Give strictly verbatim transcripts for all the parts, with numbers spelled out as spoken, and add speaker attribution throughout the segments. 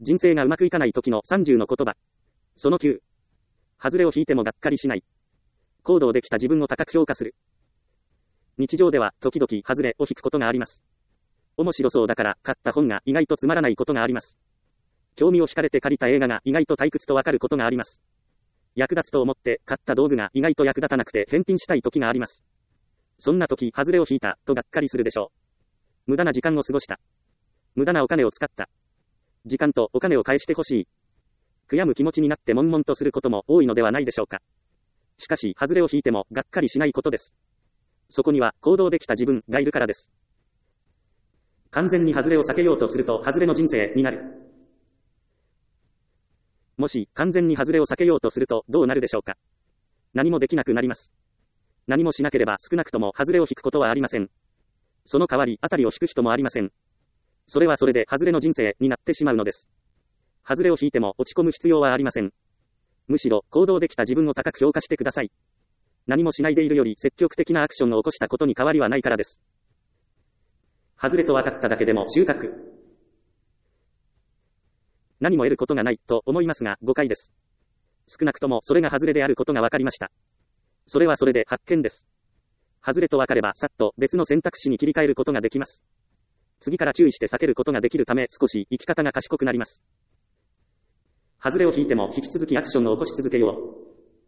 Speaker 1: 人生がうまくいかない時のさんじゅうの言葉。そのきゅう。外れを引いてもがっかりしない。行動できた自分を高く評価する。日常では時々外れを引くことがあります。面白そうだから買った本が意外とつまらないことがあります。興味を惹かれて借りた映画が意外と退屈とわかることがあります。役立つと思って買った道具が意外と役立たなくて返品したい時があります。そんな時、外れを引いたとがっかりするでしょう。無駄な時間を過ごした。無駄なお金を使った。時間とお金を返してほしい。悔やむ気持ちになって悶々とすることも多いのではないでしょうか。しかし、外れを引いてもがっかりしないことです。そこには行動できた自分がいるからです。完全に外れを避けようとすると外れの人生になる。もし完全に外れを避けようとするとどうなるでしょうか。何もできなくなります。何もしなければ少なくとも外れを引くことはありません。その代わり当たりを引く人もありません。それはそれで外れの人生になってしまうのです。外れを引いても落ち込む必要はありません。むしろ行動できた自分を高く評価してください。何もしないでいるより積極的なアクションを起こしたことに変わりはないからです。外れと分かっただけでも収穫。何も得ることがないと思いますが誤解です。少なくともそれが外れであることが分かりました。それはそれで発見です。外れと分かればさっと別の選択肢に切り替えることができます。次から注意して避けることができるため少し生き方が賢くなります。外れを引いても引き続きアクションを起こし続けよう。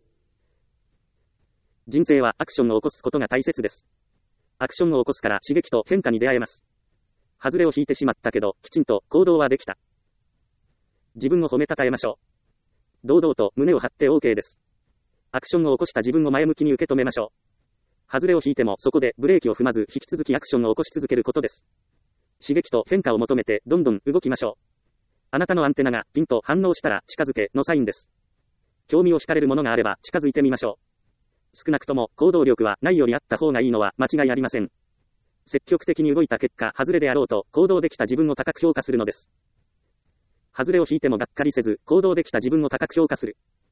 Speaker 1: 人生はアクションを起こすことが大切です。アクションを起こすから刺激と変化に出会えます。外れを引いてしまったけど、きちんと行動はできた。自分を褒めたたえましょう。堂々と胸を張って OK です。アクションを起こした自分を前向きに受け止めましょう。外れを引いてもそこでブレーキを踏まず引き続きアクションを起こし続けることです。刺激と変化を求めてどんどん動きましょう。あなたのアンテナがピンと反応したら近づけのサインです。興味を惹かれるものがあれば近づいてみましょう。少なくとも行動力はないよりあった方がいいのは間違いありません。積極的に動いた結果、外れであろうと行動できた自分を高く評価するのです。外れを引いてもがっかりせず、行動できた自分を高く評価する。